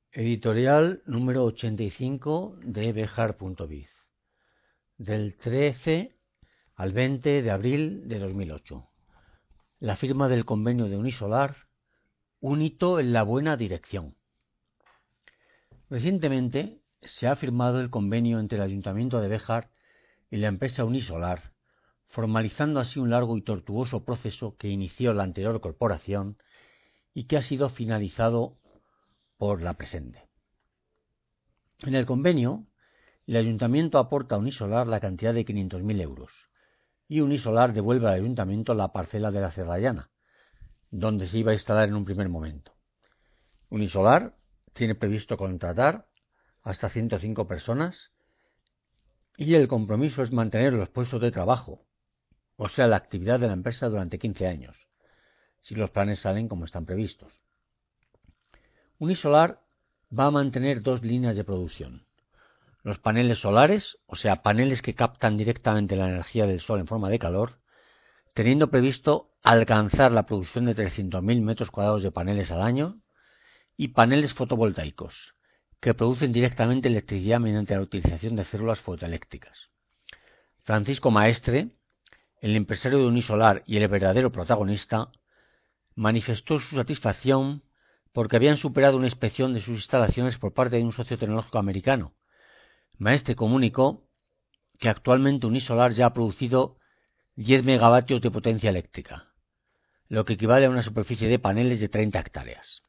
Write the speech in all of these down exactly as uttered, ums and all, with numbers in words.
Editorial número ochenta y cinco de Bejar punto biz, del trece al veinte de abril de dos mil ocho. La firma del convenio de Unisolar, un hito en la buena dirección. Recientemente se ha firmado el convenio entre el Ayuntamiento de Bejar y la empresa Unisolar, formalizando así un largo y tortuoso proceso que inició la anterior corporación y que ha sido finalizado por la presente. En el convenio, el Ayuntamiento aporta a Unisolar la cantidad de quinientos mil euros y Unisolar devuelve al Ayuntamiento la parcela de la Cerrallana, donde se iba a instalar en un primer momento. Unisolar tiene previsto contratar hasta ciento cinco personas y el compromiso es mantener los puestos de trabajo, o sea, la actividad de la empresa durante quince años, si los planes salen como están previstos. Unisolar va a mantener dos líneas de producción: los paneles solares, o sea, paneles que captan directamente la energía del sol en forma de calor, teniendo previsto alcanzar la producción de trescientos mil metros cuadrados de paneles al año, y paneles fotovoltaicos, que producen directamente electricidad mediante la utilización de células fotoeléctricas. Francisco Maestre, el empresario de Unisolar y el verdadero protagonista, manifestó su satisfacción porque habían superado una inspección de sus instalaciones por parte de un socio tecnológico americano. Maestre comunicó que actualmente Unisolar ya ha producido diez megavatios de potencia eléctrica, lo que equivale a una superficie de paneles de treinta hectáreas.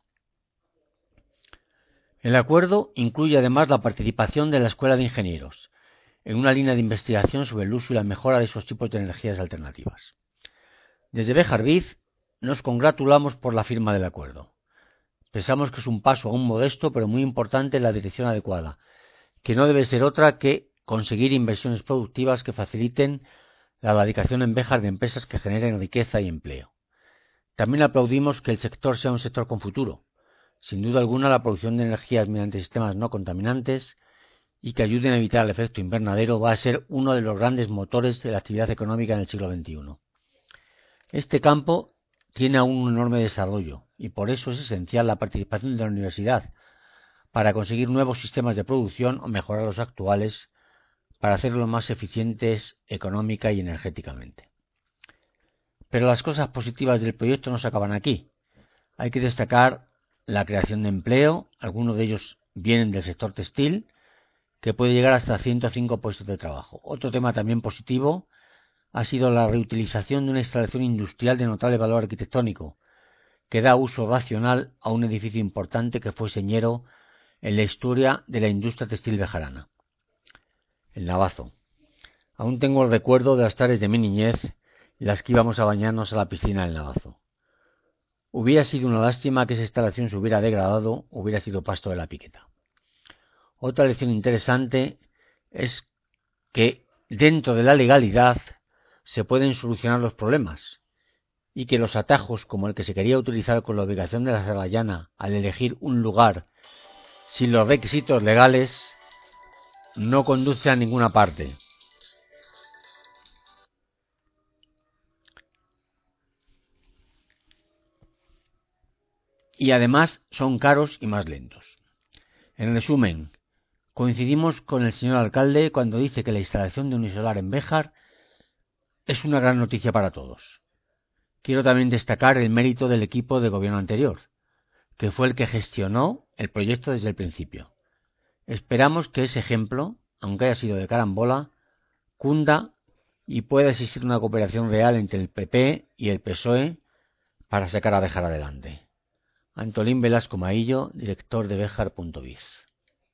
El acuerdo incluye además la participación de la Escuela de Ingenieros en una línea de investigación sobre el uso y la mejora de esos tipos de energías alternativas. Desde Bejar Biz nos congratulamos por la firma del acuerdo. Pensamos que es un paso aún modesto pero muy importante en la dirección adecuada, que no debe ser otra que conseguir inversiones productivas que faciliten la radicación en Bejar de empresas que generen riqueza y empleo. También aplaudimos que el sector sea un sector con futuro. Sin duda alguna, la producción de energías mediante sistemas no contaminantes y que ayuden a evitar el efecto invernadero va a ser uno de los grandes motores de la actividad económica en el siglo veintiuno. Este campo tiene aún un enorme desarrollo y por eso es esencial la participación de la universidad para conseguir nuevos sistemas de producción o mejorar los actuales para hacerlos más eficientes económica y energéticamente. Pero las cosas positivas del proyecto no se acaban aquí. Hay que destacar la creación de empleo, algunos de ellos vienen del sector textil, que puede llegar hasta ciento cinco puestos de trabajo. Otro tema también positivo ha sido la reutilización de una instalación industrial de notable valor arquitectónico, que da uso racional a un edificio importante que fue señero en la historia de la industria textil bejarana. El Navazo. Aún tengo el recuerdo de las tardes de mi niñez en las que íbamos a bañarnos a la piscina del Navazo. Hubiera sido una lástima que esa instalación se hubiera degradado, hubiera sido pasto de la piqueta. Otra lección interesante es que dentro de la legalidad se pueden solucionar los problemas y que los atajos como el que se quería utilizar con la ubicación de la Cerrallana al elegir un lugar sin los requisitos legales no conduce a ninguna parte. Y además son caros y más lentos. En resumen, coincidimos con el señor alcalde cuando dice que la instalación de Unisolar en Bejar es una gran noticia para todos. Quiero también destacar el mérito del equipo de gobierno anterior, que fue el que gestionó el proyecto desde el principio. Esperamos que ese ejemplo, aunque haya sido de carambola, cunda y pueda existir una cooperación real entre el P P y el P S O E para sacar a Bejar adelante. Antolín Velasco Maillo, director de Bejar punto biz.